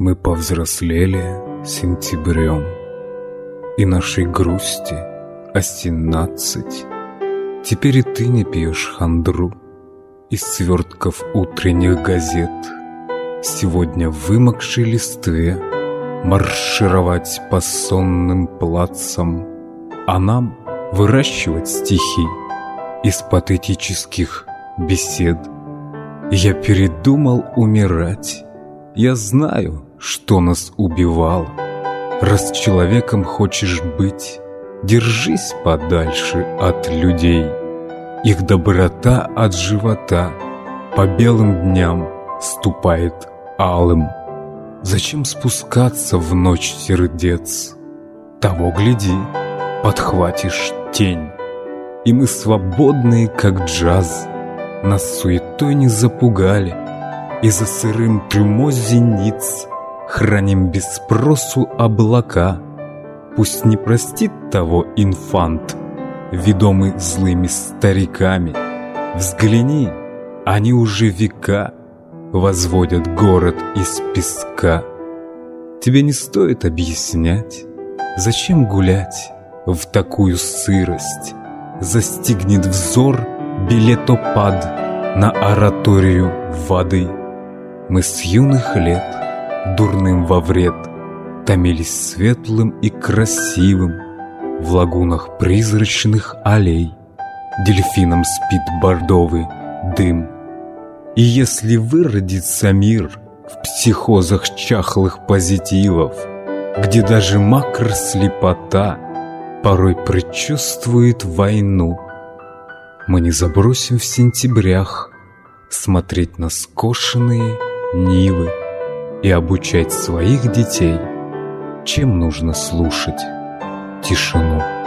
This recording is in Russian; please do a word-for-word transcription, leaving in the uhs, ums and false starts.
Мы повзрослели сентябрем, и нашей грусти осеннадцать. Теперь и ты не пьешь хандру из свертков утренних газет. Сегодня в вымокшей листве маршировать по сонным плацам, а нам выращивать стихи из патетических бесед. Я передумал умирать. Я знаю, что нас убивало. Раз человеком хочешь быть, держись подальше от людей. Их доброта от живота по белым дням ступает алым. Зачем спускаться в ночь сердец? Того гляди, подхватишь тень. И мы свободные, как джаз. Нас суетой не запугали, и за сырым трюмо зениц храним без спросу облака. Пусть не простит того инфант, ведомый злыми стариками. Взгляни, они уже века возводят город из песка. Тебе не стоит объяснять, зачем гулять в такую сырость. Застигнет взор билетопад на ораторию воды. Мы с юных лет, дурным во вред, томились светлым и красивым в лагунах призрачных аллей. Дельфином спит бордовый дым. И если выродится мир в психозах чахлых позитивов, где даже макрослепота порой предчувствует войну, мы не забросим в сентябрях смотреть на скошенные нивы и обучать своих детей, чем нужно слушать тишину.